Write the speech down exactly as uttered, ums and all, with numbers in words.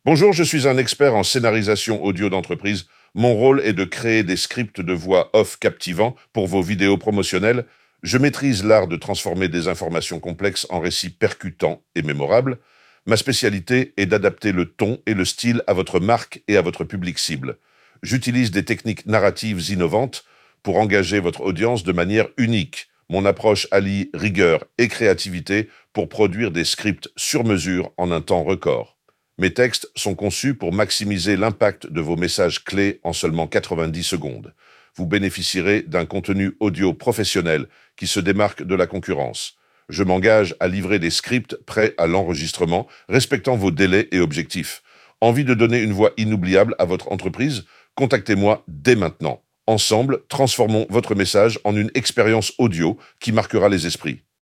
Bonjour, je suis un expert en scénarisation audio d'entreprise. Mon rôle est de créer des scripts de voix off captivants pour vos vidéos promotionnelles. Je maîtrise l'art de transformer des informations complexes en récits percutants et mémorables. Ma spécialité est d'adapter le ton et le style à votre marque et à votre public cible. J'utilise des techniques narratives innovantes pour engager votre audience de manière unique. Mon approche allie rigueur et créativité pour produire des scripts sur mesure en un temps record. Mes textes sont conçus pour maximiser l'impact de vos messages clés en seulement quatre-vingt-dix secondes. Vous bénéficierez d'un contenu audio professionnel qui se démarque de la concurrence. Je m'engage à livrer des scripts prêts à l'enregistrement, respectant vos délais et objectifs. Envie de donner une voix inoubliable à votre entreprise? Contactez-moi dès maintenant. Ensemble, transformons votre message en une expérience audio qui marquera les esprits.